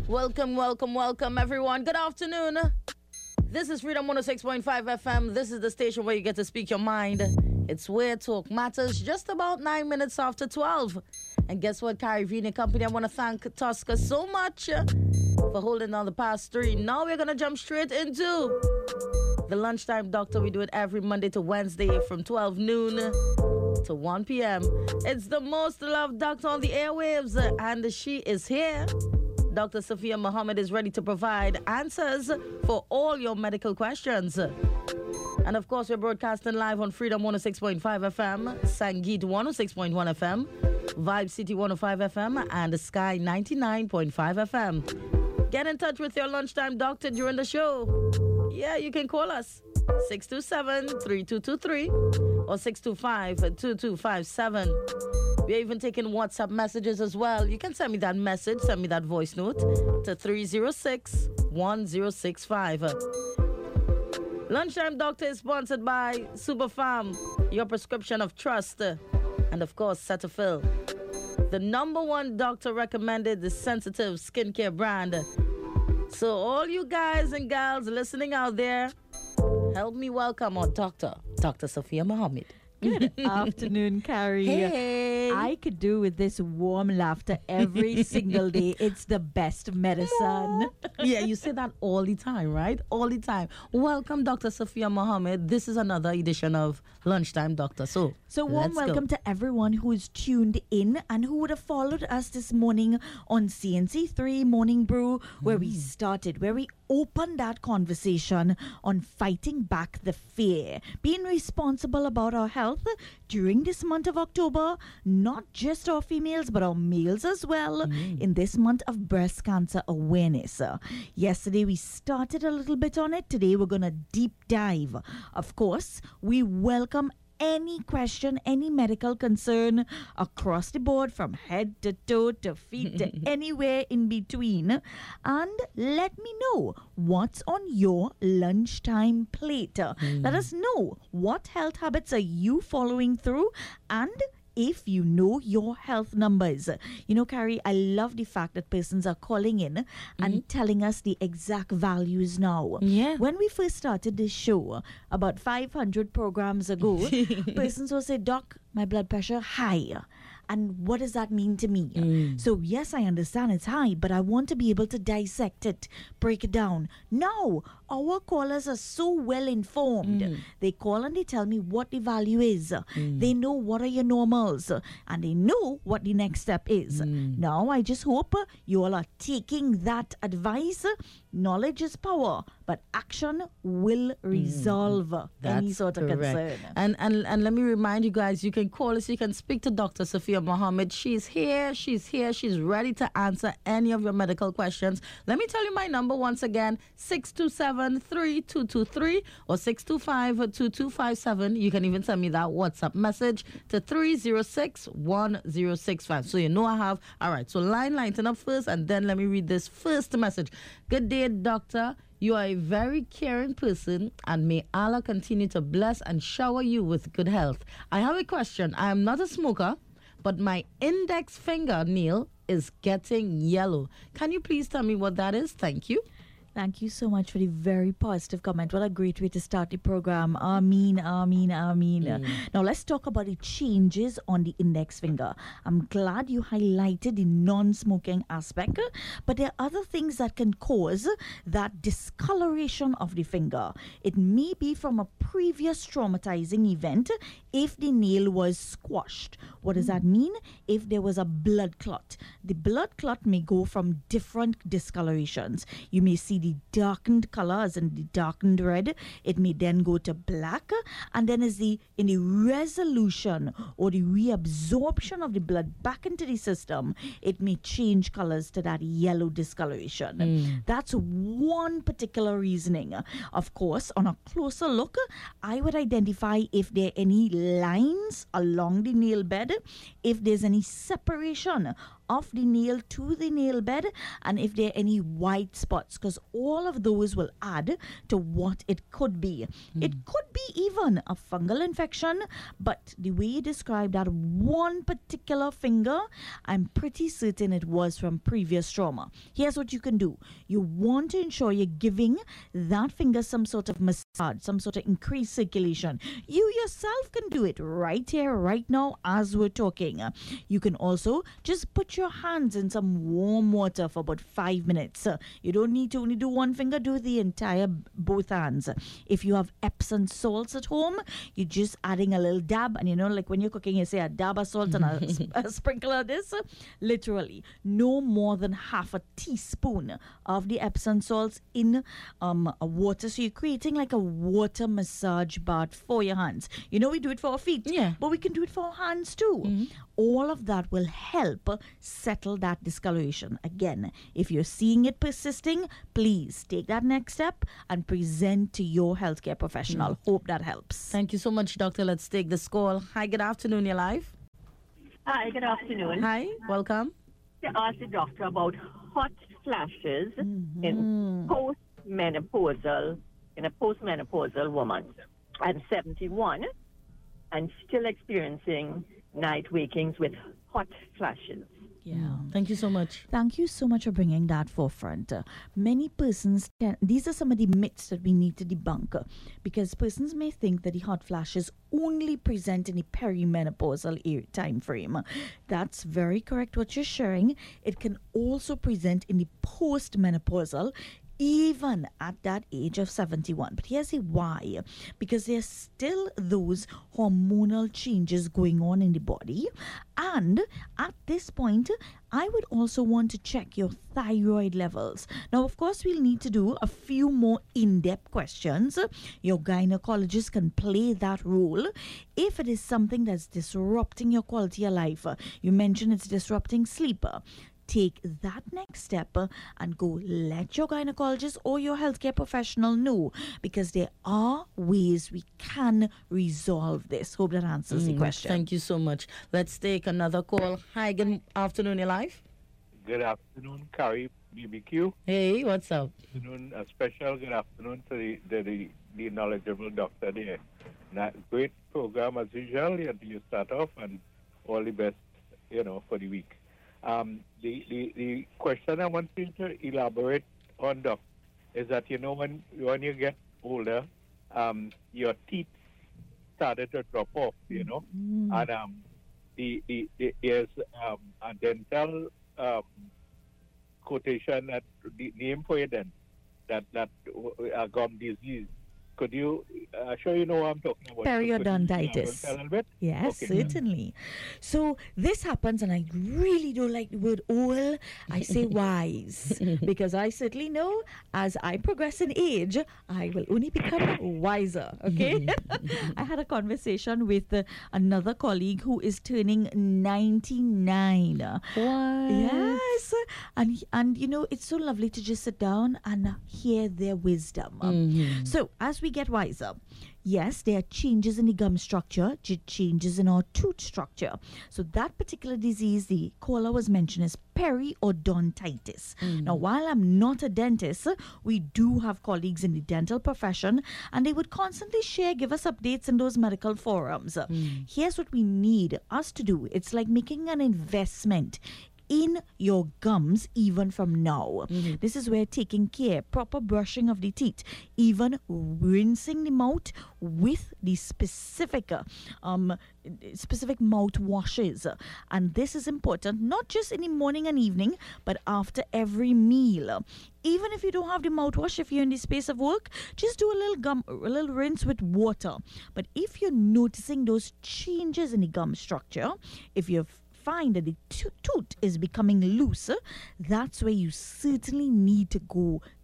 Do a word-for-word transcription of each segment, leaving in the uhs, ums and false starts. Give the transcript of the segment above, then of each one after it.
Welcome, welcome, welcome, everyone. Good afternoon. This is Freedom one oh six point five F M. This is the station where you get to speak your mind. It's where talk matters, just about nine minutes after twelve. And guess what, Carrie Vini Company? I want to thank Tosca so much for holding on the past three. Now we're going to jump straight into the Lunchtime Doctor. We do it every Monday to Wednesday from twelve noon to one p.m. It's the most loved doctor on the airwaves, and she is here. Doctor Sophia Mohammed is ready to provide answers for all your medical questions. And of course, we're broadcasting live on Freedom one oh six point five F M, Sangeet one oh six point one F M, Vibe City one oh five F M, and Sky ninety-nine point five F M. Get in touch with your Lunchtime Doctor during the show. Yeah, you can call us six two seven, three two two three or six two five, two two five seven. We're even taking WhatsApp messages as well. You can send me that message, send me that voice note to three oh six, one oh six five. Lunchtime Doctor is sponsored by Superfarm, your prescription of trust, and of course, Cetaphil, the number one doctor recommended the sensitive skincare brand. So all you guys and gals listening out there, help me welcome our doctor, Doctor Sophia Mohammed. Good afternoon, Carrie. Hey. I could do with this warm laughter every single day. It's the best medicine. Yeah, you say that all the time, right? All the time. Welcome, Doctor Sophia Mohammed. This is another edition of Lunchtime Doctor. So, so warm welcome go. to everyone who is tuned in and who would have followed us this morning on C N C three Morning Brew, where mm. we started, where we opened that conversation on fighting back the fear, being responsible about our health during this month of October, not just our females but our males as well, mm. in this month of breast cancer awareness. Uh, yesterday we started a little bit on it. Today we're going to deep dive. Of course, we welcome any question, any medical concern across the board, from head to toe to feet to anywhere in between. And let me know what's on your lunchtime plate. Mm. Let us know what health habits are you following through, and if you know your health numbers. You know, Carrie, I love the fact that persons are calling in mm-hmm. and telling us the exact values now. Yeah. When we first started this show, about five hundred programs ago, persons will say, Doc, my blood pressure high. And what does that mean to me? Mm. So, yes, I understand it's high, but I want to be able to dissect it, break it down. Now, our callers are so well informed. Mm. They call and they tell me what the value is. Mm. They know what are your normals, and they know what the next step is. Mm. Now, I just hope you all are taking that advice. Knowledge is power, but action will resolve mm. any sort of correct. concern. And, and, and let me remind you guys, you can call us, you can speak to Doctor Sophia Mohammed. She's here, she's here, she's ready to answer any of your medical questions. Let me tell you my number once again, six two seven, three two two three or six two five, two two five seven. You can even send me that WhatsApp message to three oh six, one oh six five. So you know I have. All right, so line lighten up first, and then let me read this first message. Good day, doctor. You are a very caring person, and may Allah continue to bless and shower you with good health. I have a question. I am not a smoker, but my index fingernail is getting yellow. Can you please tell me what that is? Thank you. Thank you so much for the very positive comment. What a great way to start the program. Ameen, ameen, ameen. Mm. Now let's talk about the changes on the index finger. I'm glad you highlighted the non-smoking aspect, but there are other things that can cause that discoloration of the finger. It may be from a previous traumatizing event if the nail was squashed. What does that mean? If there was a blood clot. The blood clot may go from different discolorations. You may see the darkened color, as in the darkened red. It may then go to black, and then as the in the resolution or the reabsorption of the blood back into the system, it may change colors to that yellow discoloration. Mm. That's one particular reasoning. Of course, on a closer look, I would identify if there are any lines along the nail bed, if there's any separation of the nail to the nail bed, and if there are any white spots, because all of those will add to what it could be. Mm. It could be even a fungal infection, but the way you described that one particular finger, I'm pretty certain it was from previous trauma. Here's what you can do. You want to ensure you're giving that finger some sort of massage, some sort of increased circulation. You yourself can do it right here, right now, as we're talking. You can also just put your hands in some warm water for about five minutes. You don't need to only do one finger, do the entire both hands. If you have Epsom salts at home, you're just adding a little dab, and you know, like when you're cooking, you say a dab of salt and a, a sprinkle of this. Literally, no more than half a teaspoon of the Epsom salts in um a water. So you're creating like a water massage bath for your hands. You know, we do it for our feet, yeah, but we can do it for our hands too. Mm-hmm. All of that will help settle that discoloration. Again, if you're seeing it persisting, please take that next step and present to your healthcare professional. Mm. Hope that helps. Thank you so much, doctor. Let's take this call. Hi, good afternoon. You're live. Hi, good afternoon. Hi, welcome. To ask the doctor about hot flashes mm-hmm. in post-menopausal, in a post-menopausal woman. I'm seventy-one and still experiencing night wakings with hot flashes. Yeah. Thank you so much. Thank you so much for bringing that forefront. Uh, many persons, can, these are some of the myths that we need to debunk uh, because persons may think that the hot flashes only present in the perimenopausal era time frame. That's very correct what you're sharing. It can also present in the postmenopausal, even at that age of seventy-one. But here's the why. Because there's still those hormonal changes going on in the body. And at this point, I would also want to check your thyroid levels. Now, of course, we'll need to do a few more in-depth questions. Your gynecologist can play that role if it is something that's disrupting your quality of life. You mentioned it's disrupting sleep. Take that next step uh, and go let your gynecologist or your healthcare professional know, because there are ways we can resolve this. Hope that answers mm, the question. Thank you so much. Let's take another call. Hi, good afternoon, you're live. Good afternoon, Carrie B B Q. Hey, what's up? Good afternoon, a special good afternoon to the, the, the, the knowledgeable doctor there. Now, great program as usual. You, you start off, and all the best, you know, for the week. Um, the, the, the question I want you to elaborate on, Doc, is that, you know, when when you get older, um, your teeth started to drop off, you know, mm. and um, the, the, the there's um, a dental um, quotation that the name for it then, that that uh, gum disease. Could you, uh, sure you know what I'm talking about? Periodontitis. So you, uh, yes, okay. certainly. So this happens, and I really don't like the word old. I say wise, because I certainly know as I progress in age, I will only become wiser, okay? I had a conversation with uh, another colleague who is turning ninety-nine. What? Yes. And, and you know, it's so lovely to just sit down and hear their wisdom. Mm-hmm. So as we get wiser, yes, there are changes in the gum structure, changes in our tooth structure. So that particular disease, the caller was mentioned as periodontitis. Mm. Now, while I'm not a dentist, we do have colleagues in the dental profession, and they would constantly share, give us updates in those medical forums. Mm. Here's what we need us to do. It's like making an investment in your gums even from now. Mm-hmm. This is where taking care, proper brushing of the teeth, even rinsing the mouth with the specific uh, um specific mouth washes. And this is important not just in the morning and evening, but after every meal. Even if you don't have the mouthwash, if you're in the space of work, just do a little gum, a little rinse with water. But if you're noticing those changes in the gum structure, if you're find that the t- tooth is becoming looser, that's where you certainly need to go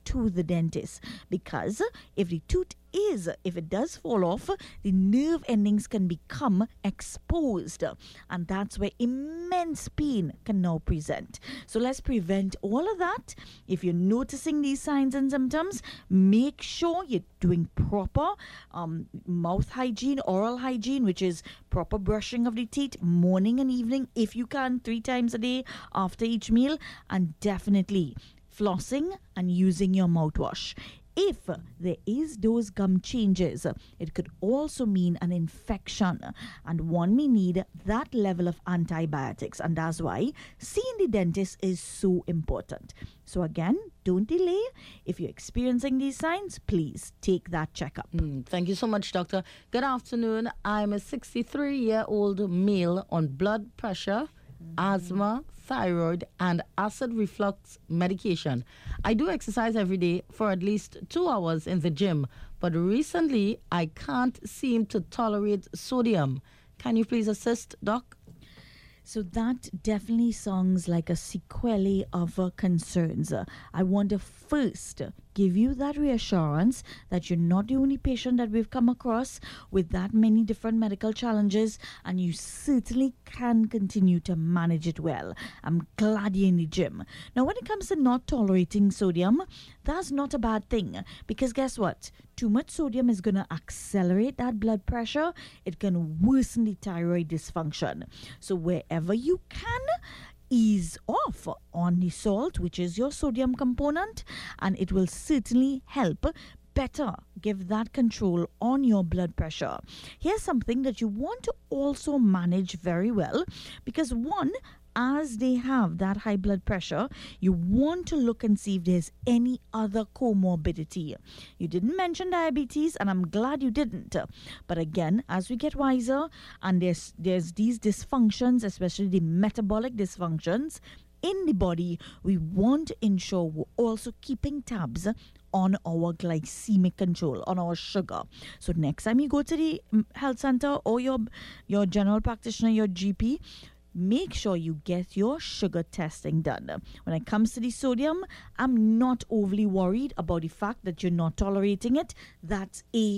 to the dentist, because if the tooth is, if it does fall off, the nerve endings can become exposed, and that's where immense pain can now present. So let's prevent all of that. If you're noticing these signs and symptoms, make sure you're doing proper um, mouth hygiene, oral hygiene, which is proper brushing of the teeth morning and evening, if you can, three times a day after each meal, and definitely flossing and using your mouthwash. If there is those gum changes, it could also mean an infection, and one may need that level of antibiotics, and that's why seeing the dentist is so important. So again, don't delay. If you're experiencing these signs, please take that checkup. Mm, thank you so much, doctor. Good afternoon. I'm a sixty-three-year-old male on blood pressure, mm-hmm. asthma, thyroid, and acid reflux medication. I do exercise every day for at least two hours in the gym, but recently I can't seem to tolerate sodium. Can you please assist, doc? So that definitely sounds like a sequelae of uh, concerns. Uh, I want to first give you that reassurance that you're not the only patient that we've come across with that many different medical challenges, and you certainly can continue to manage it well. I'm glad you're in the gym. Now, when it comes to not tolerating sodium, that's not a bad thing, because guess what? Too much sodium is going to accelerate that blood pressure. It can worsen the thyroid dysfunction. So wherever you can, ease off on the salt, which is your sodium component, and it will certainly help better give that control on your blood pressure. Here's something that you want to also manage very well, because one, as they have that high blood pressure, you want to look and see if there's any other comorbidity. You didn't mention diabetes, and I'm glad you didn't. But again, as we get wiser, and there's there's these dysfunctions, especially the metabolic dysfunctions in the body, we want to ensure we're also keeping tabs on our glycemic control, on our sugar. So next time you go to the health center or your your general practitioner, your G P, make sure you get your sugar testing done. When it comes to the sodium, I'm not overly worried about the fact that you're not tolerating it. That's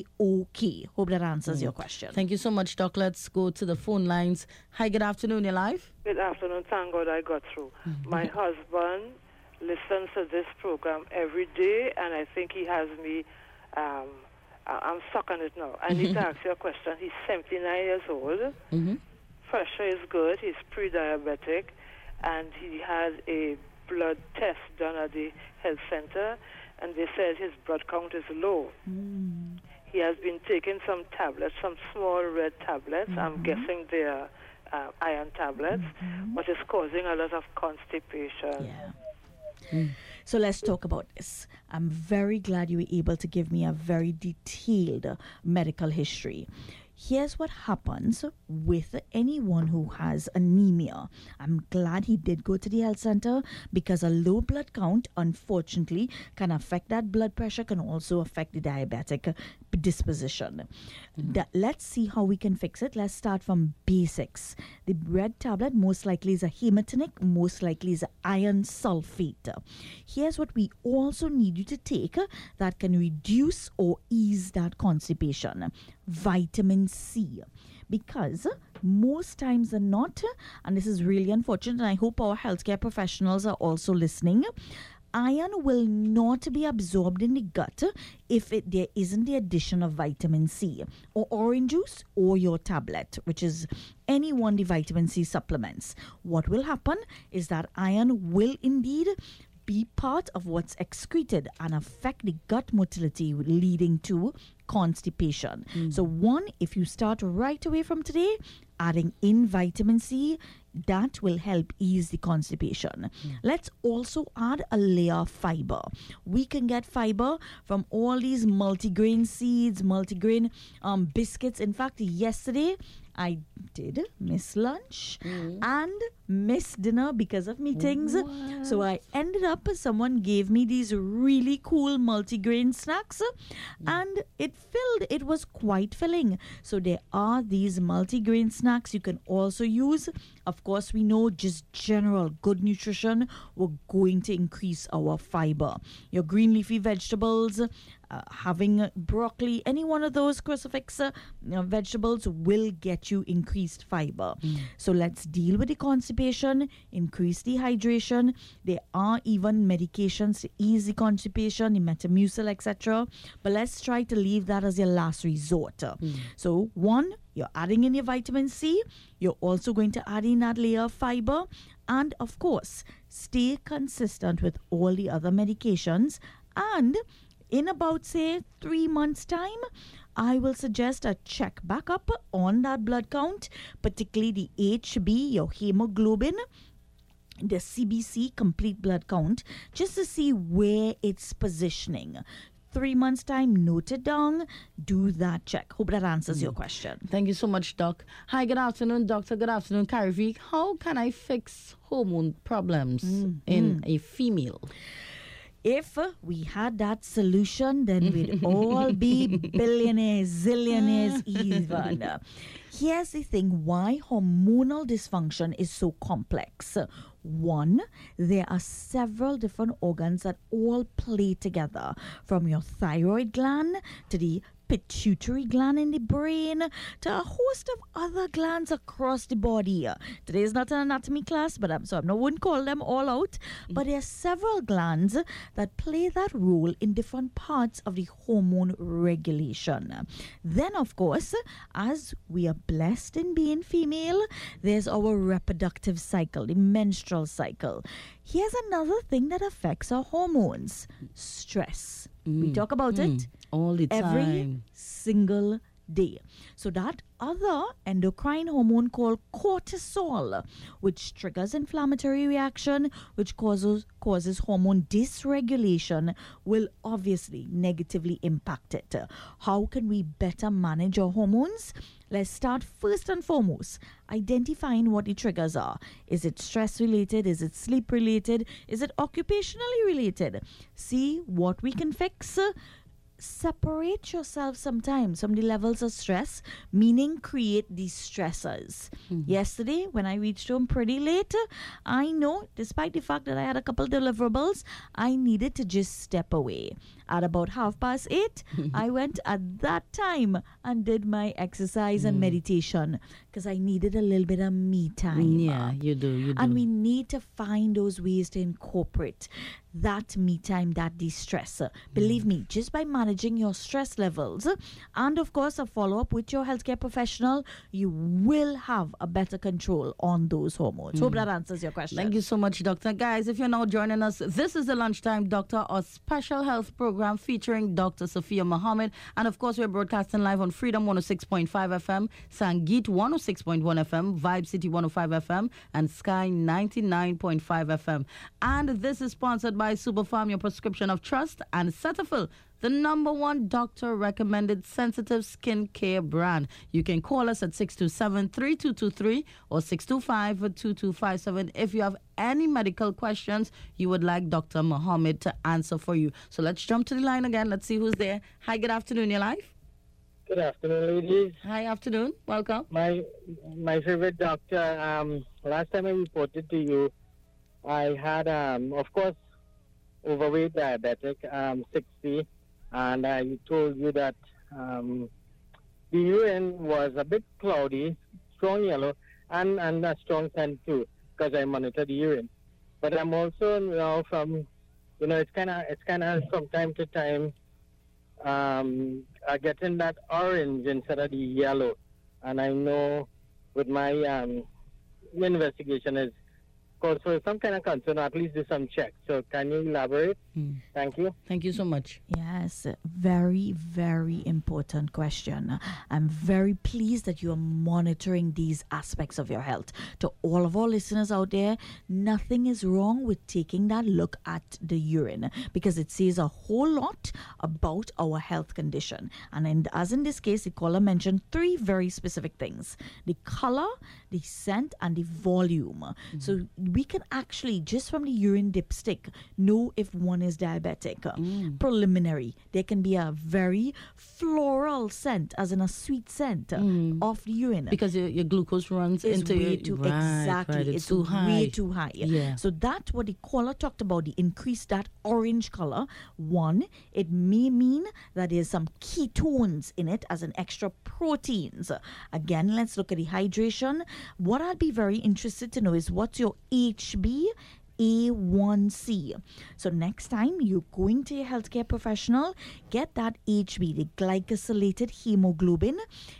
A-OK. Hope that answers mm. your question. Thank you so much, Doc. Let's go to the phone lines. Hi, good afternoon. You're live. Good afternoon. Thank God I got through. Mm-hmm. My husband listens to this program every day, and I think he has me, um, I'm stuck on it now. I need to ask you a question. He's seventy-nine years old. Mm-hmm. Pressure is good. He's pre-diabetic, and he had a blood test done at the health center, and they said his blood count is low. Mm. He has been taking some tablets, some small red tablets. Mm-hmm. I'm guessing they are uh, iron tablets, mm-hmm. but it's causing a lot of constipation. Yeah. Mm. So let's talk about this. I'm very glad you were able to give me a very detailed uh, medical history. Here's what happens with anyone who has anemia. I'm glad he did go to the health center, because a low blood count, unfortunately, can affect that blood pressure, can also affect the diabetic disposition. Mm-hmm. That, let's see how we can fix it. Let's start from basics. The red tablet most likely is a hematinic, most likely is an iron sulfate. Here's what we also need you to take that can reduce or ease that constipation. Vitamin C, because most times than not, and this is really unfortunate, and I hope our healthcare professionals are also listening, iron will not be absorbed in the gut if it, there isn't the addition of vitamin C, or orange juice, or your tablet, which is any one of the vitamin C supplements. What will happen is that iron will indeed be part of what's excreted and affect the gut motility, leading to constipation. Mm. So one, if you start right away from today, adding in vitamin C, that will help ease the constipation. Mm. Let's also add a layer of fiber. We can get fiber from all these multigrain seeds, multigrain um, biscuits. In fact, yesterday, I did miss lunch and miss dinner because of meetings. What? So I ended up, someone gave me these really cool multigrain snacks and it filled, it was quite filling. So there are these multigrain snacks you can also use. Of course, we know just general good nutrition, we're going to increase our fiber. Your green leafy vegetables, uh, having broccoli, any one of those crucifix uh, you know, vegetables will get you increased fiber. Mm. So let's deal with the constipation, increase the hydration. There are even medications to ease the constipation, the Metamucil, et cetera. But let's try to leave that as your last resort. Mm. So one, you're adding in your vitamin C. You're also going to add in that layer of fiber. And of course, stay consistent with all the other medications. And in about, say, three months' time, I will suggest a check back up on that blood count, particularly the H B, your hemoglobin, the C B C, complete blood count, just to see where it's positioning. Three months' time, note it down, do that check. Hope that answers mm. your question. Thank you so much, Doc. Hi, good afternoon, Doctor. Good afternoon, Carrie. How can I fix hormone problems mm. in mm. a female? If we had that solution, then we'd all be billionaires, zillionaires even. Here's the thing, why hormonal dysfunction is so complex. One, there are several different organs that all play together, from your thyroid gland to the pituitary gland in the brain to a host of other glands across the body. Today is not an anatomy class, but I'm so I wouldn't call them all out. But there are several glands that play that role in different parts of the hormone regulation. Then, of course, as we are blessed in being female, there's our reproductive cycle, the menstrual cycle. Here's another thing that affects our hormones: stress. Mm. We talk about mm. it all the time, every single day. So that other endocrine hormone called cortisol, which triggers inflammatory reaction, which causes causes hormone dysregulation, will obviously negatively impact it. How can we better manage our hormones? Let's start first and foremost identifying what the triggers are. Is it stress related? Is it sleep related? Is it occupationally related? See what we can fix. Separate yourself sometimes from the levels of stress, meaning create these stressors. Mm-hmm. Yesterday, when I reached home pretty late, I know, despite the fact that I had a couple deliverables, I needed to just step away. At about half past eight, I went at that time and did my exercise mm. and meditation because I needed a little bit of me time. Yeah, you do, you do. And we need to find those ways to incorporate that me time, that de-stress. Mm. Believe me, just by managing your stress levels and, of course, a follow-up with your healthcare professional, you will have a better control on those hormones. Mm. Hope that answers your question. Thank you so much, Doctor. Guys, if you're now joining us, this is the Lunchtime Doctor, our special health program featuring Doctor Sophia Mohammed. And, of course, we're broadcasting live on Freedom one oh six point five F M, Sangeet one oh six point one F M, Vibe City one oh five F M, and Sky ninety-nine point five F M. And this is sponsored by Superfarm, your prescription of trust, and Cetaphil, the number one doctor-recommended sensitive skin care brand. You can call us at six two seven, three two two three or six two five, two two five seven if you have any medical questions you would like Doctor Mohammed to answer for you. So let's jump to the line again. Let's see who's there. Hi, good afternoon. You're live. Good afternoon, ladies. Hi, afternoon. Welcome. My my favorite doctor, um, last time I reported to you, I had, um, of course, overweight, diabetic, um, sixty. And I told you that um, the urine was a bit cloudy, strong yellow, and, and a strong scent too, because I monitor the urine. But I'm also now from, you know, it's kind of it's kind of from time to time um, uh, getting that orange instead of the yellow. And I know with my um, investigation is cause for some kind of concern, or at least do some checks. So can you elaborate? Mm. Thank you. Thank you so much. Yes, very, very important question. I'm very pleased that you are monitoring these aspects of your health. To all of our listeners out there, nothing is wrong with taking that look at the urine because it says a whole lot about our health condition. And in, as in this case, the caller mentioned three very specific things: the color, the scent, and the volume. Mm-hmm. So we can actually, just from the urine dipstick, know if one is diabetic. Mm. Preliminary. There can be a very floral scent, as in a sweet scent mm. of the urine. Because your, your glucose runs it's into way your... Too, right, exactly. right, it's, it's too high. way too high. Yeah. So that's what the caller talked about, the increase that orange color. One, it may mean that there's some ketones in it as an extra proteins. Again, let's look at the hydration. What I'd be very interested to know is what's your H b A one C. So next time you're going to your healthcare professional, get that H b, the glycosylated hemoglobin.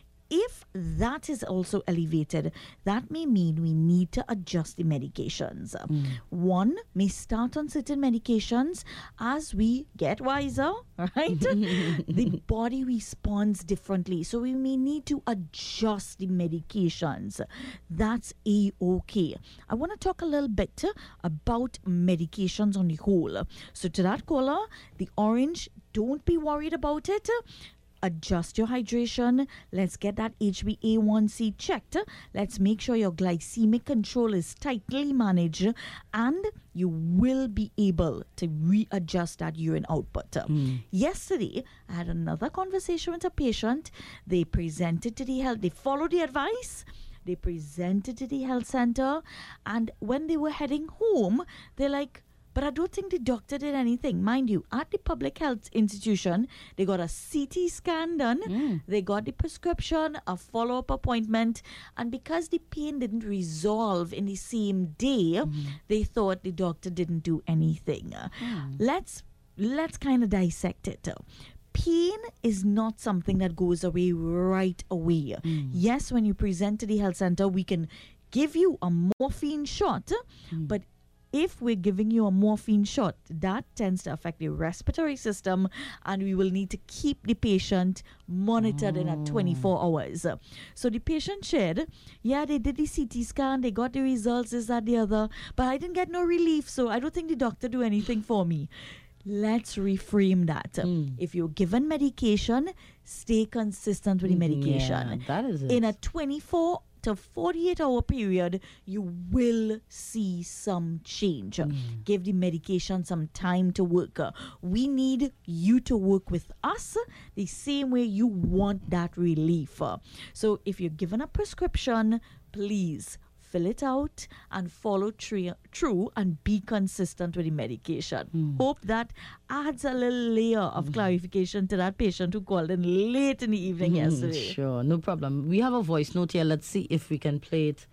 If that is also elevated, that may mean we need to adjust the medications. Mm. One may start on certain medications as we get wiser, right? The body responds differently, so we may need to adjust the medications. That's A-okay. I want to talk a little bit about medications on the whole. So to that caller, the orange, don't be worried about it. Adjust your hydration. Let's get that H b A one C checked. Let's make sure your glycemic control is tightly managed, and you will be able to readjust that urine output. Mm. Yesterday, I had another conversation with a patient. They presented to the health, they followed the advice. They presented to the health center, and when they were heading home, they're like, but I don't think the doctor did anything. Mind you, at the public health institution, they got a C T scan done. Mm. They got the prescription, a follow-up appointment. And because the pain didn't resolve in the same day, mm. they thought the doctor didn't do anything. Mm. Let's, let's kind of dissect it. Pain is not something that goes away right away. Mm. Yes, when you present to the health center, we can give you a morphine shot, mm. but if we're giving you a morphine shot, that tends to affect the respiratory system, and we will need to keep the patient monitored oh. in at twenty-four hours. So the patient shared, yeah, they did the C T scan, they got the results, this, that, the other, but I didn't get no relief, so I don't think the doctor do anything for me. Let's reframe that. Mm. If you're given medication, stay consistent with the medication. Yeah, that is it. In a twenty-four to forty-eight hour period, you will see some change. Mm. Give the medication some time to work. We need you to work with us the same way you want that relief. So if you're given a prescription, please fill it out and follow through, through and be consistent with the medication. Mm. Hope that adds a little layer of mm. clarification to that patient who called in late in the evening mm, yesterday. Sure, no problem. We have a voice note here. Let's see if we can play it.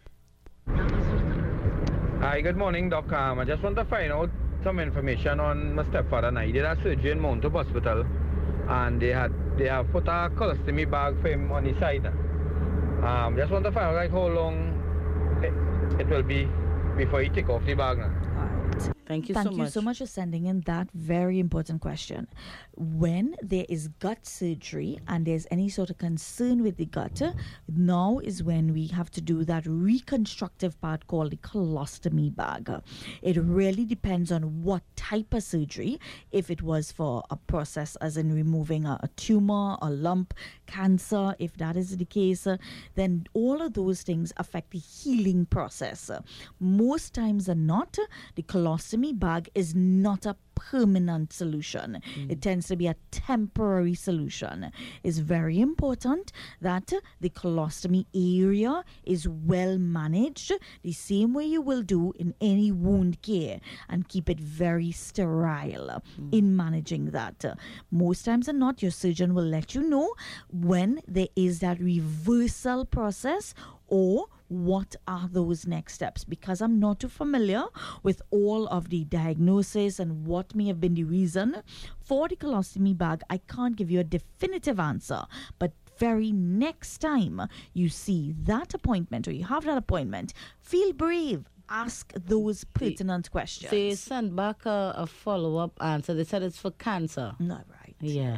Hi, good morning, Doc. Um, I just want to find out some information on my stepfather and I. He did a surgery in Mount Hope Hospital, and they had they have put a colostomy bag for him on his side. Um, just want to find out like how long it will be before you take off the bag now. All right. Thank you Thank so you much. so much for sending in that very important question. When there is gut surgery and there's any sort of concern with the gut, now is when we have to do that reconstructive part called the colostomy bag. It really depends on what type of surgery. If it was for a process as in removing a, a tumor, a lump, cancer, if that is the case, then all of those things affect the healing process. Most times than not, the colostomy bag is not a permanent solution. Mm. It tends to be a temporary solution. It's very important that the colostomy area is well managed, the same way you will do in any wound care, and keep it very sterile mm. in managing that. Most times than not, your surgeon will let you know when there is that reversal process or what are those next steps. Because I'm not too familiar with all of the diagnosis and what may have been the reason for the colostomy bag, I can't give you a definitive answer. But very next time you see that appointment or you have that appointment, feel brave. ask those pertinent questions. They sent back a, a follow-up answer. They said it's for cancer. Not right. Yeah.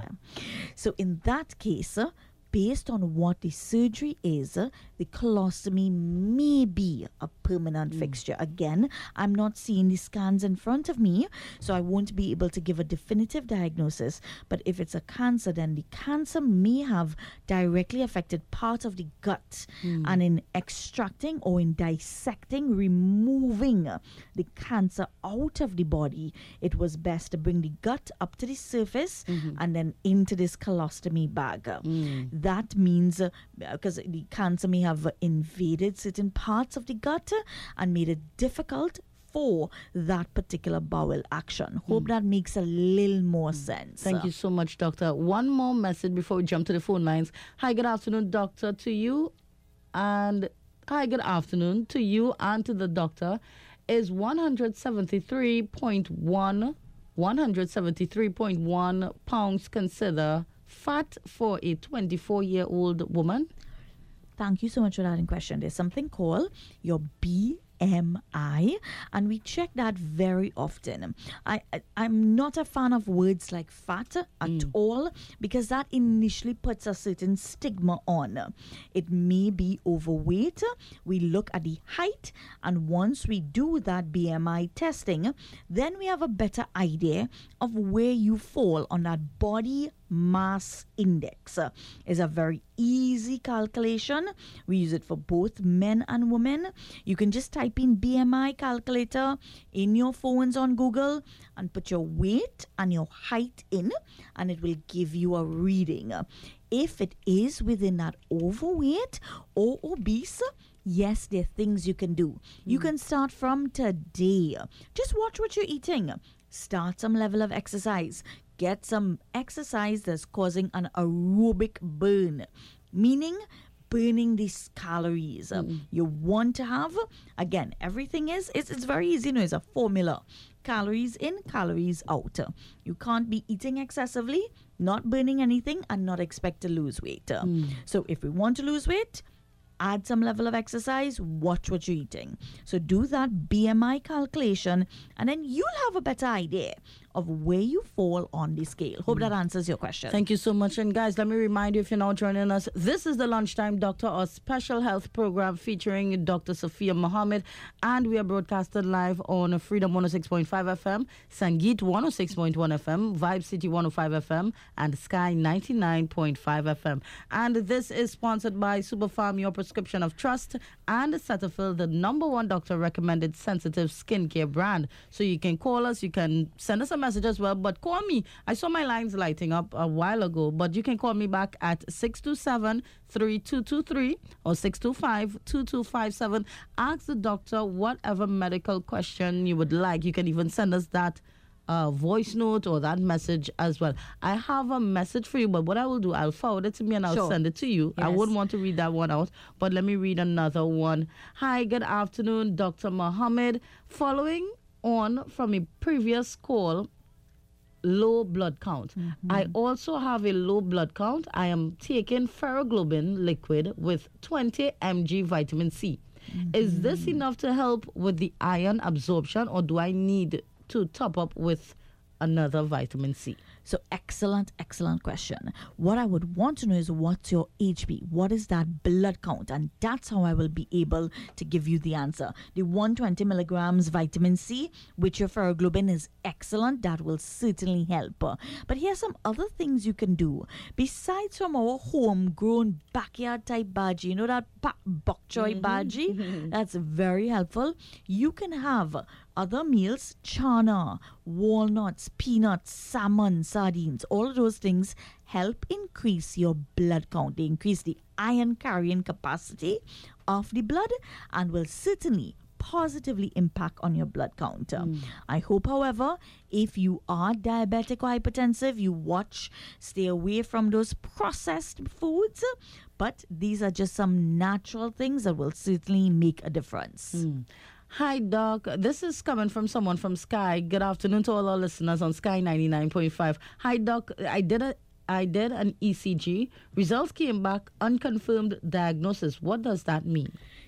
So in that case, uh, based on what the surgery is, uh, the colostomy may be a permanent Mm. fixture. Again, I'm not seeing the scans in front of me, so I won't be able to give a definitive diagnosis. But if it's a cancer, then the cancer may have directly affected part of the gut. Mm. And in extracting or in dissecting, removing uh, the cancer out of the body, it was best to bring the gut up to the surface Mm-hmm. and then into this colostomy bag. Mm. That means uh, because the cancer may have uh, invaded certain parts of the gut uh, and made it difficult for that particular bowel action. Hope that makes a little more sense. Thank you so much, Doctor. One more message before we jump to the phone lines. Hi, good afternoon, Doctor, to you. And hi, good afternoon to you and to the doctor. Is one seventy-three point one one seventy-three point one pounds consider fat for a twenty-four-year-old woman? Thank you so much for that in question. There's something called your B M I, and we check that very often. I, I I'm not a fan of words like fat at all, because that initially puts a certain stigma on. It may be overweight. We look at the height, and once we do that B M I testing, then we have a better idea of where you fall on that body mass index. Uh, is a very easy calculation. We use it for both men and women. You can just type in B M I calculator in your phones on Google and put your weight and your height in, and it will give you a reading. If it is within that overweight or obese, yes, there are things you can do. You can start from today. Just watch what you're eating. Start some level of exercise. Get some exercise that's causing an aerobic burn, meaning burning these calories. Mm. You want to have, again, everything is, it's, it's very easy, you know, it's a formula. Calories in, calories out. You can't be eating excessively, not burning anything, and not expect to lose weight. Mm. So if we want to lose weight, add some level of exercise, watch what you're eating. So do that B M I calculation, and then you'll have a better idea of where you fall on the scale. Hope that answers your question. Thank you so much. And guys, let me remind you, if you're now joining us, this is the Lunchtime Doctor, our special health program featuring Doctor Sophia Mohammed, and we are broadcasted live on Freedom one oh six point five F M, Sangeet one oh six point one F M, Vibe City one oh five F M, and Sky ninety-nine point five F M. And this is sponsored by Superfarm, your prescription of trust, and Cetaphil, the number one doctor recommended sensitive skincare brand. So you can call us, you can send us a message as well, but call me. I saw my lines lighting up a while ago, but you can call me back at six two seven, three two two three or six two five, two two five seven. Ask the doctor whatever medical question you would like. You can even send us that uh, voice note or that message as well. I have a message for you, but what I will do, I'll forward it to me and I'll Sure. send it to you. I Yes. wouldn't want to read that one out, but let me read another one. Hi, good afternoon, Doctor Mohammed. Following on from a previous call, low blood count. Mm-hmm. I also have a low blood count. I am taking ferroglobin liquid with twenty milligrams vitamin C. Mm-hmm. Is this enough to help with the iron absorption, or do I need to top up with another vitamin C? So excellent, excellent question. What I would want to know is what's your H B? What is that blood count? And that's how I will be able to give you the answer. The one hundred twenty milligrams vitamin C with your ferroglobin is excellent. That will certainly help. But here's some other things you can do. Besides from our homegrown backyard type bhaji, you know that pa- bok choy Mm-hmm. bhaji? That's very helpful. You can have other meals, chana, walnuts, peanuts, salmon, sardines, all of those things help increase your blood count. They increase the iron carrying capacity of the blood and will certainly positively impact on your blood count. Mm. I hope, however, if you are diabetic or hypertensive, you watch, stay away from those processed foods. But these are just some natural things that will certainly make a difference. Mm. Hi, Doc. This is coming from someone from Sky. Good afternoon to all our listeners on Sky ninety-nine point five. Hi, Doc. I did a I did an E C G. Results came back unconfirmed diagnosis. What does that mean? So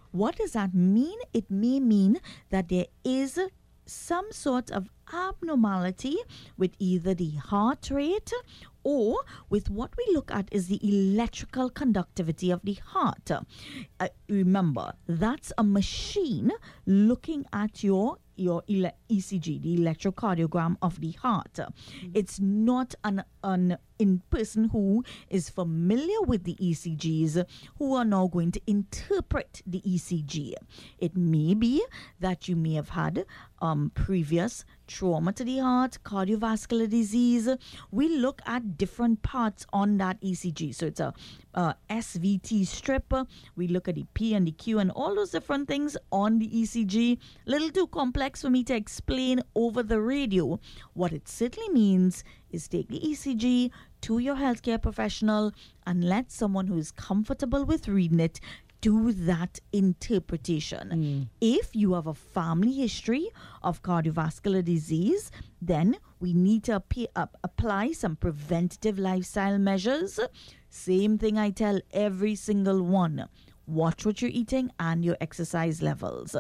What does that mean? It may mean that there is some sort of abnormality with either the heart rate or with what we look at is the electrical conductivity of the heart. Uh, remember, that's a machine looking at your your ele- E C G, the electrocardiogram of the heart. Mm-hmm. It's not an, an in person who is familiar with the E C Gs who are now going to interpret the E C G. It may be that you may have had um, previous trauma to the heart, cardiovascular disease. We look at different parts on that E C G. So it's a uh, S V T strip. We look at the P and the Q and all those different things on the E C G. Little too complex for me to explain over the radio. What it certainly means is take the E C G to your healthcare professional and let someone who is comfortable with reading it do that interpretation. Mm. If you have a family history of cardiovascular disease, then we need to ap- uh, apply some preventative lifestyle measures. Same thing I tell every single one. Watch what you're eating and your exercise levels.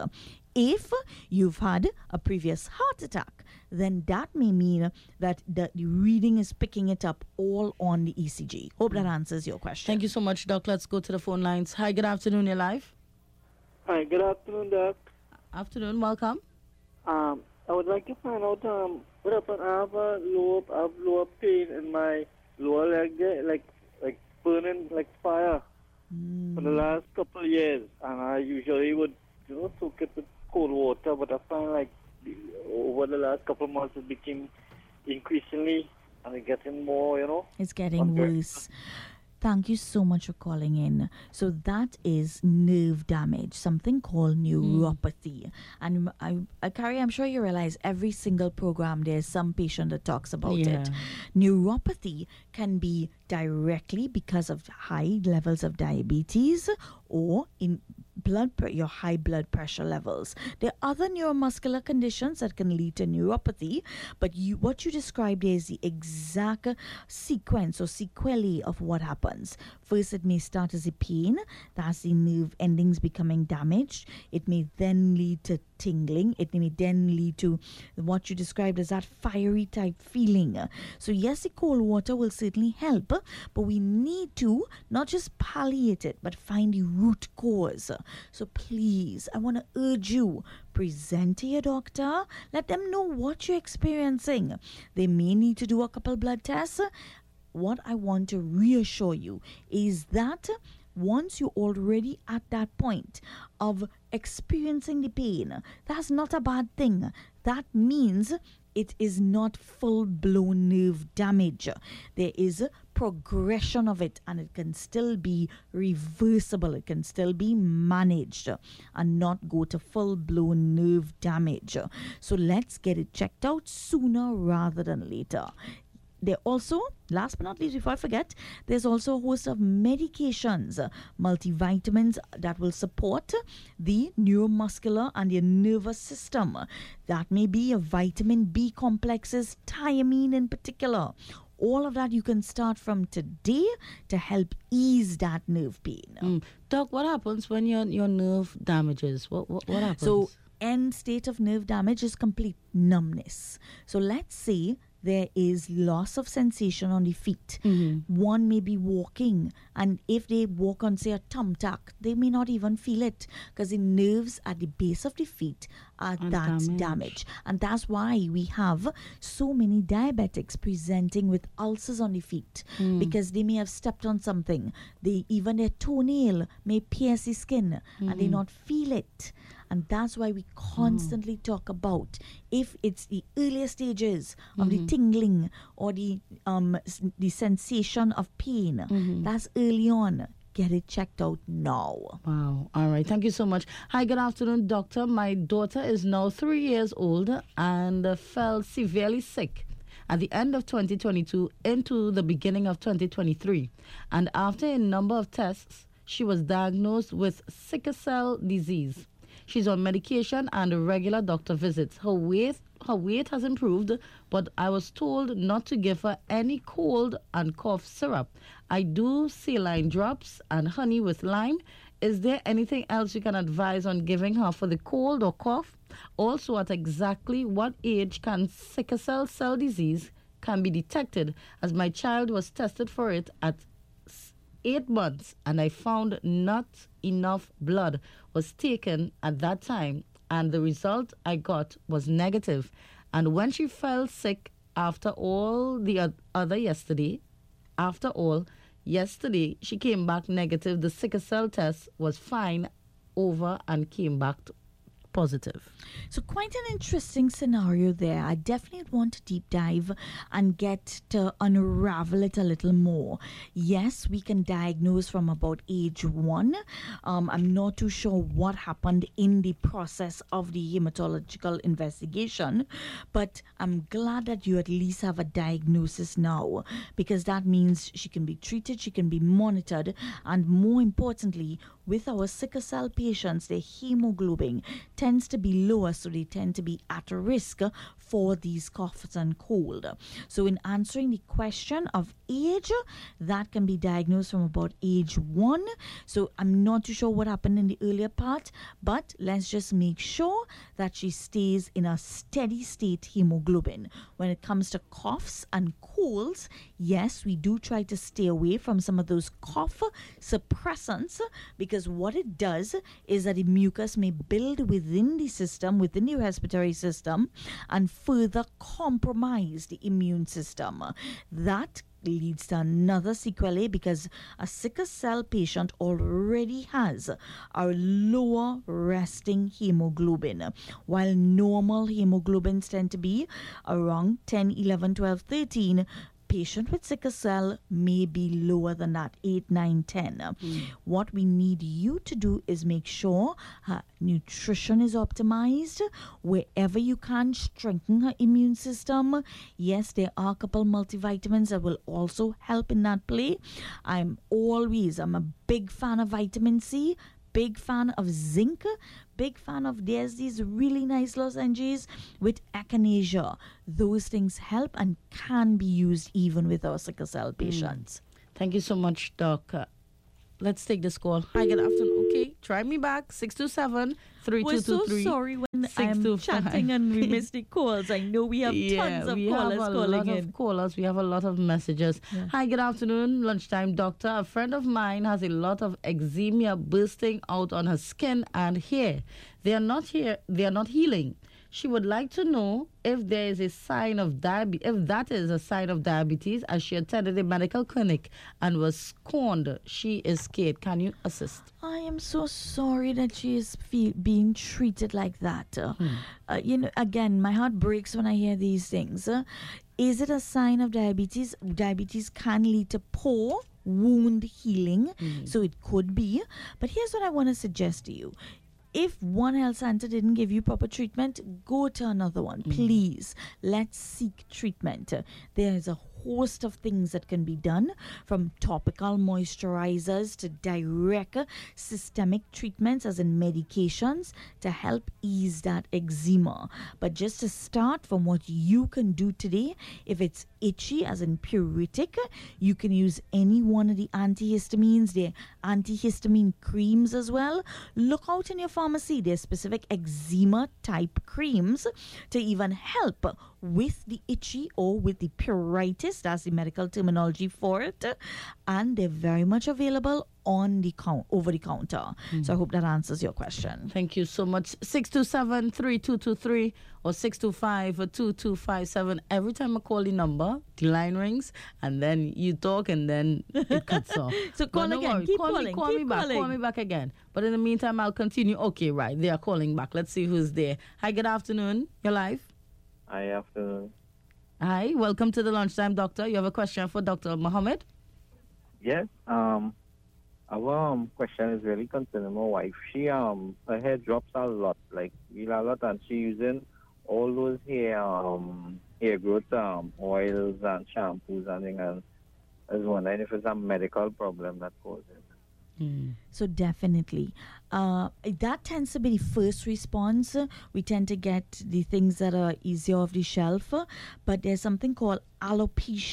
If you've had a previous heart attack, then that may mean that the reading is picking it up all on the E C G. Hope that answers your question. Thank you so much, Doc. Let's go to the phone lines. Hi, good afternoon, you're live. Hi, good afternoon, Doc. Afternoon, welcome. Um, I would like to find out, um, what happened? I have a lower, I have lower pain in my lower leg there, like, like burning like fire mm. for the last couple of years. And I usually would, you know, soak it with cold water, but I find like over the last couple of months it became increasingly and it's getting more, you know. It's getting worse. Thank you so much for calling in. So that is nerve damage, something called neuropathy. Mm. And I, I, Carrie, I'm sure you realize every single program there's some patient that talks about yeah. it. Neuropathy can be directly because of high levels of diabetes or in blood pre- your high blood pressure levels. There are other neuromuscular conditions that can lead to neuropathy, but you what you described is the exact sequence or sequelae of what happens. First, it may start as a pain, that's the nerve endings becoming damaged. It may then lead to tingling. It may then lead to what you described as that fiery type feeling. So yes, the cold water will certainly help, but we need to not just palliate it, but find the root cause. So please, I want to urge you, present to your doctor. Let them know what you're experiencing. They may need to do a couple blood tests. What I want to reassure you is that once you're already at that point of experiencing the pain, that's not a bad thing. That means it is not full-blown nerve damage. There is a progression of it and it can still be reversible. It can still be managed and not go to full-blown nerve damage. So let's get it checked out sooner rather than later. There also, last but not least, before I forget, there's also a host of medications, uh, multivitamins that will support the neuromuscular and your nervous system. That may be a vitamin B complexes, thiamine in particular. All of that you can start from today to help ease that nerve pain. Mm. Doc, what happens when your your nerve damages? What what, what happens? So, end state of nerve damage is complete numbness. So let's say there is loss of sensation on the feet. Mm-hmm. One may be walking, and if they walk on, say, a thumbtack, they may not even feel it because the nerves at the base of the feet are and that damaged. damaged. And that's why we have so many diabetics presenting with ulcers on the feet mm. because they may have stepped on something. They even their toenail may pierce the skin mm-hmm. and they not feel it. And that's why we constantly mm. talk about if it's the earlier stages of mm-hmm. the tingling or the um s- the sensation of pain, mm-hmm. that's early on. Get it checked out now. Wow. All right. Thank you so much. Hi, good afternoon, doctor. My daughter is now three years old and uh, fell severely sick at the end of twenty twenty-two into the beginning of twenty twenty-three. And after a number of tests, she was diagnosed with sickle cell disease. She's on medication and regular doctor visits. Her weight, her weight has improved, but I was told not to give her any cold and cough syrup. I do saline drops and honey with lime. is there anything else you can advise on giving her for the cold or cough? Also, at exactly what age can sickle cell cell disease can be detected, as my child was tested for it at s- eight months and I found not enough blood was taken at that time, and the result I got was negative. And when she fell sick after all the oth- other yesterday, after all, yesterday she came back negative. The sickle cell test was fine over and came back t- positive. So quite an interesting scenario there. I definitely want to deep dive and get to unravel it a little more. Yes, we can diagnose from about age one. Um, I'm not too sure what happened in the process of the hematological investigation, but I'm glad that you at least have a diagnosis now, because that means she can be treated, she can be monitored, and more importantly, with our sickle cell patients, their hemoglobin tends to be lower, so they tend to be at risk for these coughs and cold. So in answering the question of age, that can be diagnosed from about age one. So I'm not too sure what happened in the earlier part, but let's just make sure that she stays in a steady state hemoglobin. When it comes to coughs and colds, yes, we do try to stay away from some of those cough suppressants, because what it does is that the mucus may build within the system, within the respiratory system, and further compromise the immune system. That leads to another sequelae, because a sickle cell patient already has a lower resting hemoglobin, while normal hemoglobins tend to be around ten, eleven, twelve, thirteen. Patient with sickle cell may be lower than that, eight, nine, ten. Mm. What we need you to do is make sure her nutrition is optimized. Wherever you can, strengthen her immune system. Yes, there are a couple multivitamins that will also help in that play. I'm always, I'm a big fan of vitamin C, big fan of zinc, big fan of, there's these really nice lozenges with echinacea. Those things help and can be used even with our sickle cell patients. Mm. Thank you so much, Doc. Uh, let's take this call. Hi, good afternoon. Okay, try me back. six two seven, three two two three. We're so sorry when I'm chatting and we miss the calls. I know we have yeah, tons of we callers have a calling lot in. Of callers. We have a lot of messages. Yeah. Hi, good afternoon, lunchtime doctor. A friend of mine has a lot of eczema bursting out on her skin and hair. They are not here. They are not healing. She would like to know if there is a sign of diabetes, if that is a sign of diabetes, as she attended a medical clinic and was scorned. She is scared. Can you assist? I am so sorry that she is fe- being treated like that. Uh, hmm. uh, you know, again, my heart breaks when I hear these things. Uh, is it a sign of diabetes? Diabetes can lead to poor wound healing, mm. so it could be. But here's what I want to suggest to you. If one health center didn't give you proper treatment, go to another one. Mm. Please, let's seek treatment. Uh, there is a host of things that can be done, from topical moisturizers to direct uh, systemic treatments, as in medications, to help ease that eczema. But just to start from what you can do today, if it's itchy, as in pruritic, you can use any one of the antihistamines. They're antihistamine creams as well. Look out in your pharmacy. There's specific eczema type creams to even help with the itchy or with the pruritus. That's the medical terminology for it. And they're very much available on the count over the counter. Mm. So I hope that answers your question. Thank you so much. six two seven, three two two three or six two five, two two five seven. Every time I call the number, the line rings, and then you talk, and then it cuts off. So call no again. Worry. Keep call calling. Me, call keep me back. calling. Call me back again. But in the meantime, I'll continue. Okay, right. They are calling back. Let's see who's there. Hi, good afternoon. You're live. Hi, afternoon. Hi, welcome to the Lunchtime Doctor. You have a question for Doctor Mohammed? Yes. Um, our um, question is really concerning my wife. She um her hair drops a lot, like really a lot, and she using all those hair um hair growth um oils and shampoos and things. And I was wondering if it's a medical problem that causes it. Mm. So definitely, uh, that tends to be the first response. We tend to get the things that are easier off the shelf, but there's something called alopecia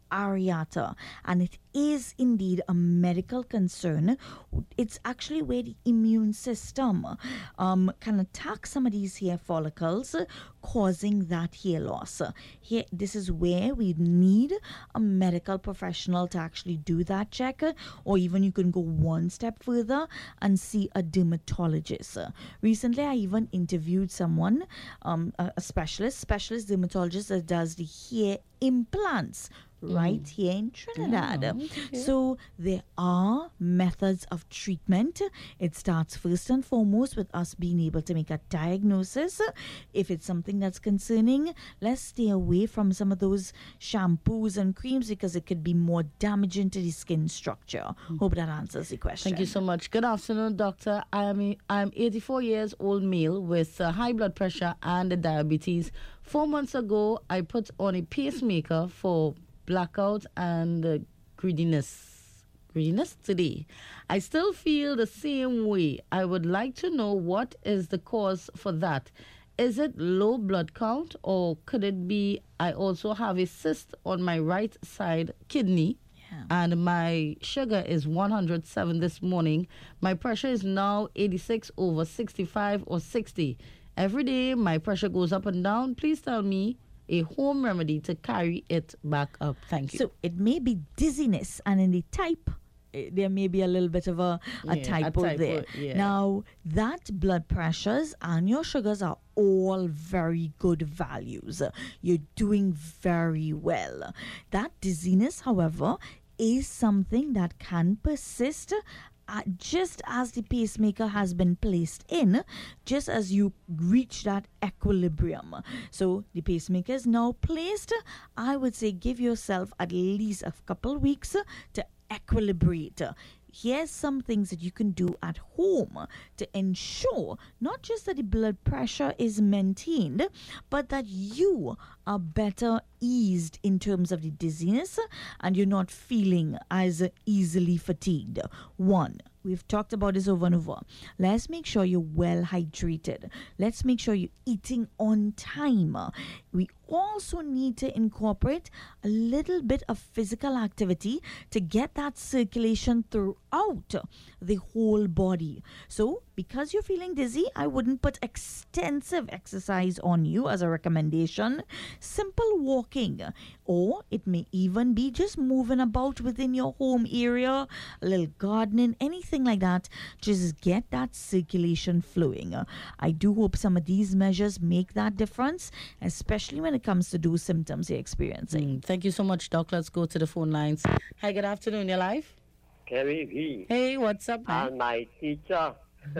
areata, and it is indeed a medical concern. It's actually where the immune system um, can attack some of these hair follicles, causing that hair loss. Here, this is where we need a medical professional to actually do that check, or even you can go one step further and see a dermatologist. Recently, I even interviewed someone, um, a, a specialist, specialist dermatologist that does the hair implants right here in Trinidad. Oh, okay. So there are methods of treatment. It starts first and foremost with us being able to make a diagnosis. If it's something that's concerning, let's stay away from some of those shampoos and creams because it could be more damaging to the skin structure. Hope that answers the question. Thank you so much. Good afternoon, doctor. I am a, I am eighty-four years old male with uh, high blood pressure and diabetes. Four months ago, I put on a pacemaker for blackout and uh, greediness. Greediness today. I still feel the same way. I would like to know what is the cause for that. Is it low blood count, or could it be I also have a cyst on my right side kidney? Yeah. And my sugar is one hundred seven this morning. My pressure is now eighty-six over sixty-five or sixty. Every day my pressure goes up and down. Please tell me a home remedy to carry it back up. Thank you. So it may be dizziness, and in the type, eh, there may be a little bit of a, a, Yeah, a typo, typo, there. yeah. Now, that blood pressures and your sugars are all very good values. You're doing very well. That dizziness, however, is something that can persist uh, just as the pacemaker has been placed in, just as you reach that equilibrium. So the pacemaker is now placed. I would say give yourself at least a couple weeks to equilibrate. Here's some things that you can do at home to ensure not just that the blood pressure is maintained, but that you are better eased in terms of the dizziness and you're not feeling as easily fatigued. One, we've talked about this over and over. Let's make sure you're well hydrated. Let's make sure you're eating on time. We also need to incorporate a little bit of physical activity to get that circulation throughout the whole body. So, because you're feeling dizzy, I wouldn't put extensive exercise on you as a recommendation. Simple walking, or it may even be just moving about within your home area, a little gardening, anything like that. Just get that circulation flowing. I do hope some of these measures make that difference, especially when it comes to those symptoms you're experiencing. Mm, thank you so much, Doc. Let's go to the phone lines. Hi, good afternoon. You're live? Kerry V. Hey, what's up, man? And my teacher.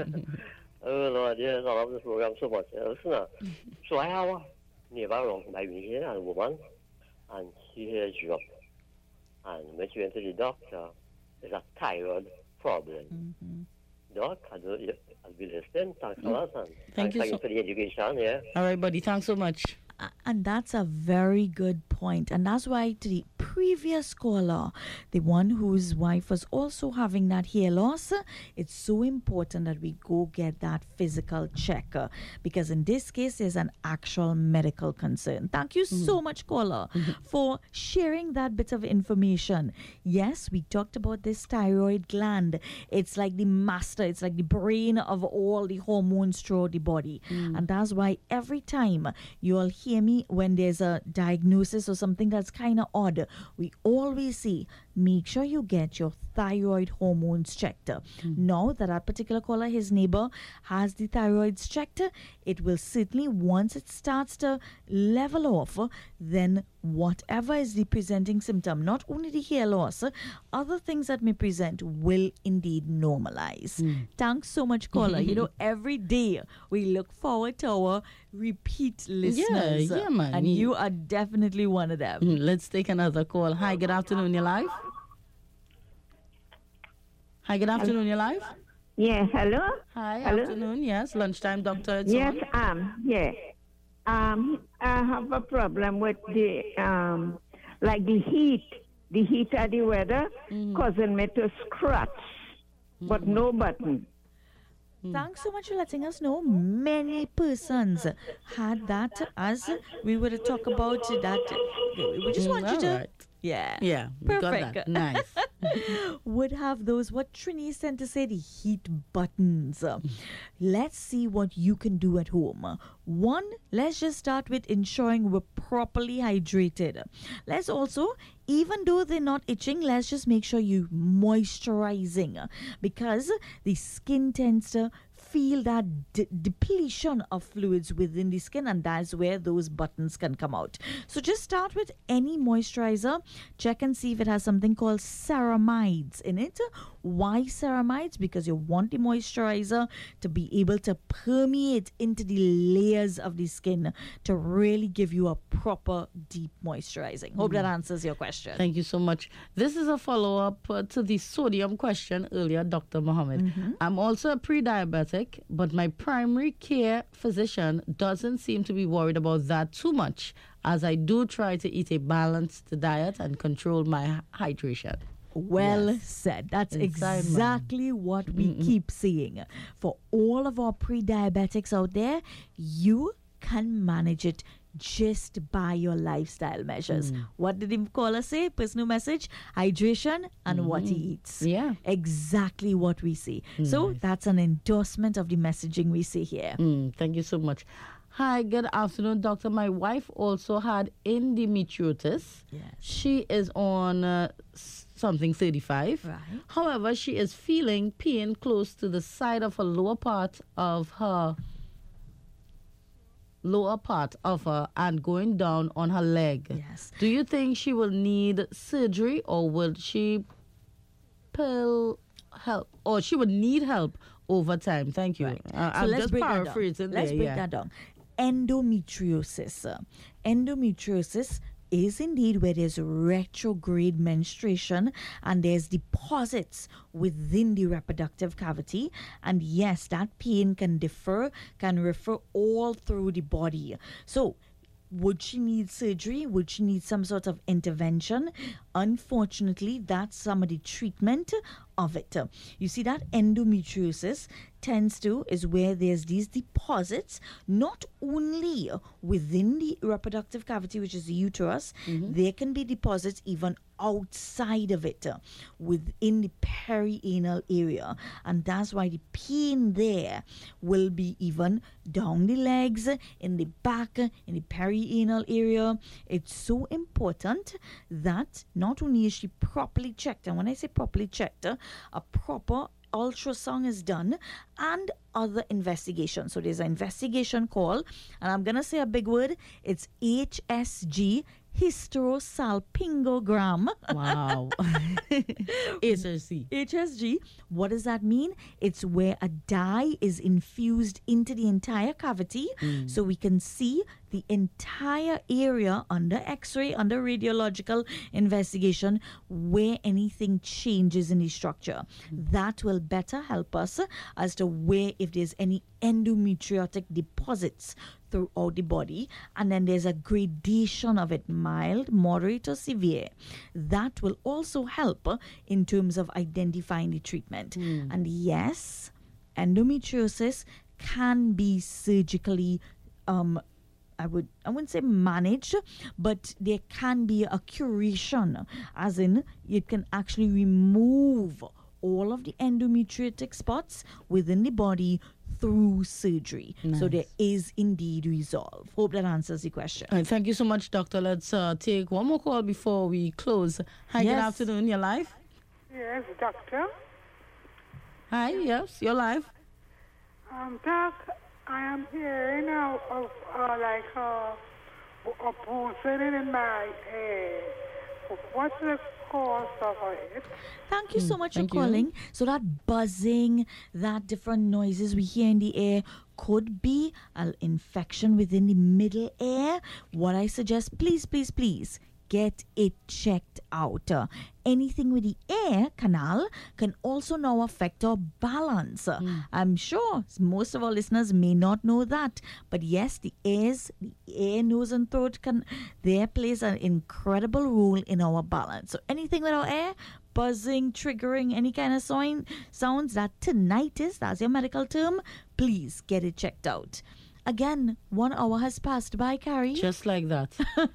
Oh, Lord, yes, I love this program so much. Uh, Listen, uh, so I have a neighbor wrong by me here, and a woman, and she has dropped. And when she went to the doctor, there's a thyroid problem. Mm-hmm. Doc, I do, I'll be listening. Thanks a lot, and Thank you thanks so- for the education, yeah. All right, buddy. Thanks so much. Uh, And that's a very good point. And that's why to the previous caller, the one whose wife was also having that hair loss, it's so important that we go get that physical check. uh, Because in this case, there's an actual medical concern. Thank you so much, caller, for sharing that bit of information. Yes, we talked about this thyroid gland. It's like the master, it's like the brain of all the hormones throughout the body. And that's why every time you'll hear me when there's a diagnosis or something that's kind of odd, we always say, make sure you get your thyroid hormones checked. Now that that particular caller, his neighbor, has the thyroids checked, it will certainly, once it starts to level off, then whatever is the presenting symptom, not only the hair loss, other things that may present will indeed normalize. Thanks so much, caller. You know, every day we look forward to our repeat listeners. yeah, man. And you are definitely one of them. Mm, Let's take another call. Hi, good afternoon. You're live? Hi, good afternoon. You're live? Yes, hello? Hi, Hello? afternoon. Yes, lunchtime, doctor. It's Yes, on. um, yeah. Um, I have a problem with the, um, like the heat, the heat of the weather causing me to scratch, but no button. Thanks so much for letting us know. Many persons had that as we were to talk about that. We just Mm, want you all to right. Yeah. Yeah, we got Perfect. that. Nice. Would have those, what Trini sent to say, the heat buttons. Uh, Let's see what you can do at home. One, let's just start with ensuring we're properly hydrated. Let's also, even though they're not itching, let's just make sure you moisturizing, because the skin tends to feel that de- depletion of fluids within the skin, and that's where those buttons can come out. So just start with any moisturizer. Check and see if it has something called ceramides in it. Why ceramides? Because you want the moisturizer to be able to permeate into the layers of the skin to really give you a proper deep moisturizing. Hope that answers your question. Thank you so much. This is a follow-up uh, to the sodium question earlier, Doctor Mohammed. Mm-hmm. I'm also a pre-diabetic, but my primary care physician doesn't seem to be worried about that too much, as I do try to eat a balanced diet and control my hydration. Well Yes. said. That's Inside man. exactly what we keep saying. For all of our pre-diabetics out there, you can manage it just by your lifestyle measures. What did Nicola say? Personal message, hydration, and what he eats. Yeah. Exactly what we see. So that's an endorsement of the messaging we see here. Mm, thank you so much. Hi, good afternoon, doctor. My wife also had endometriosis. Yes. She is on uh, s- something thirty-five. Right. However, she is feeling pain close to the side of her lower part of her lower part of her and going down on her leg. Yes. Do you think she will need surgery, or will she pill help, or she would need help over time? Thank you. Right. Uh, So I'm let's just break that down. paraphrasing Let's there, break yeah. that down. Endometriosis. Uh, Endometriosis is indeed where there's retrograde menstruation and there's deposits within the reproductive cavity. And yes, that pain can differ, can refer all through the body. So, would she need surgery? Would she need some sort of intervention? Unfortunately, that's some of the treatment of it. You see, that endometriosis tends to is where there's these deposits, not only within the reproductive cavity, which is the uterus, there can be deposits even outside of it, uh, within the perianal area. And that's why the pain there will be even down the legs, in the back, in the perianal area. It's so important that not only is she properly checked, and when I say properly checked, uh, a proper ultrasound is done and other investigations. So there's an investigation called, and I'm going to say a big word, it's H S G, hysterosalpingogram. Wow. H S C. H S G, what does that mean? It's where a dye is infused into the entire cavity, so we can see the entire area under X-ray, under radiological investigation, where anything changes in the structure. That will better help us as to where, if there's any endometriotic deposits throughout the body, and then there's a gradation of it, mild, moderate, or severe. That will also help uh, in terms of identifying the treatment. And yes, endometriosis can be surgically um I would I wouldn't say managed, but there can be a curation, as in you can actually remove all of the endometriotic spots within the body through surgery. So there is indeed resolve. Hope that answers the question. All right, thank you so much, doctor. Let's uh, take one more call before we close. Hi, good Yes. afternoon. You're live. Yes, doctor. Hi, yes, you're live. Um, doc, I am hearing now of uh, like uh, a pulsing in my head. What's the cause of it? Thank you so much for thank you. calling. So that buzzing, that different noises we hear in the air could be an infection within the middle ear. What I suggest, please, please, please, get it checked out. Uh, anything with the air canal can also now affect our balance. Uh, I'm sure most of our listeners may not know that, but yes, the ears, the ear, nose, and throat can there plays an incredible role in our balance. So anything with our air, buzzing, triggering, any kind of sound, sounds, that tinnitus, that's your medical term, please get it checked out. Again, one hour has passed by, Carrie. Just like that.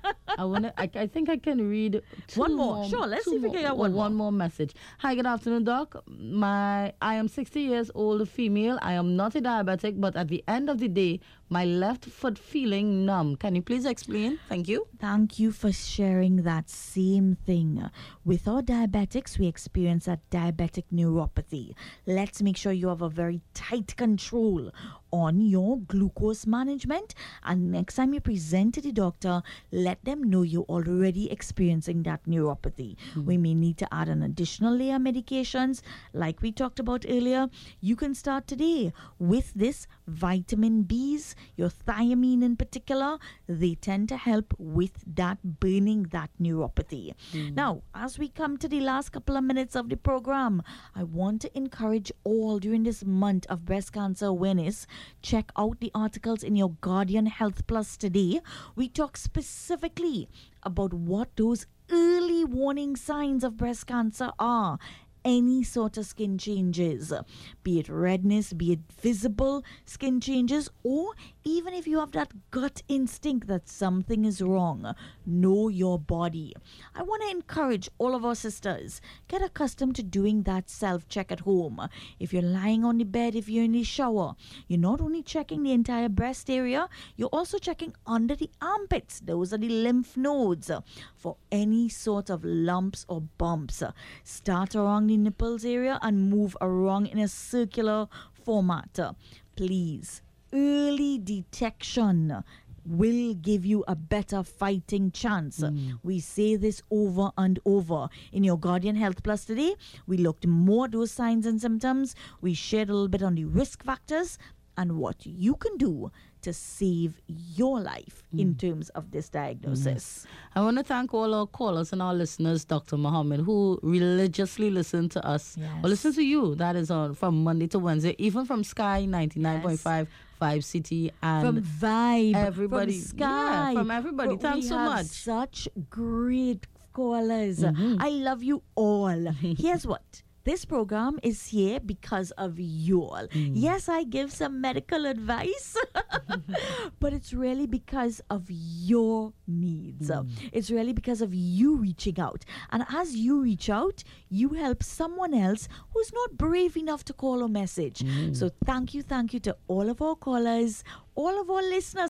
I wanna. I, I think I can read two One more. Sure, let's two see if we more- can get oh, one more. One more message. Hi, good afternoon, Doc. My I am sixty years old, female. I am not a diabetic, but at the end of the day, my left foot feeling numb. Can you please explain? Thank you. Thank you for sharing that same thing. With our diabetics, we experience that diabetic neuropathy. Let's make sure you have a very tight control on your glucose management, and next time you present to the doctor, let them know you're already experiencing that neuropathy. We may need to add an additional layer of medications like we talked about earlier. You can start today with this vitamin B's, your thiamine in particular. They tend to help with that burning that neuropathy. Now, as we come to the last couple of minutes of the program, I want to encourage all during this month of breast cancer awareness, check out the articles in your Guardian Health Plus today. We talk specifically about what those early warning signs of breast cancer are. Any sort of skin changes, be it redness, be it visible skin changes, or even if you have that gut instinct that something is wrong, know your body. I want to encourage all of our sisters, get accustomed to doing that self-check at home. If you're lying on the bed, if you're in the shower, you're not only checking the entire breast area, you're also checking under the armpits. Those are the lymph nodes for any sort of lumps or bumps. Start around the nipples area and move around in a circular format. Please, early detection will give you a better fighting chance. We say this over and over. In your Guardian Health Plus today, we looked more at those signs and symptoms. We shared a little bit on the risk factors and what you can do to save your life in terms of this diagnosis. I want to thank all our callers and our listeners, Doctor Mohammed, who religiously listen to us, Yes. or listen to you. That is on from Monday to Wednesday, even from Sky ninety-nine point five, Five City, and From Vibe, everybody, from Sky, yeah, from everybody. But Thanks we so have much. Such great callers. Mhm. I love you all. Here's what. This program is here because of you all. Yes, I give some medical advice, but it's really because of your needs. It's really because of you reaching out. And as you reach out, you help someone else who's not brave enough to call or message. So thank you, thank you to all of our callers, all of our listeners.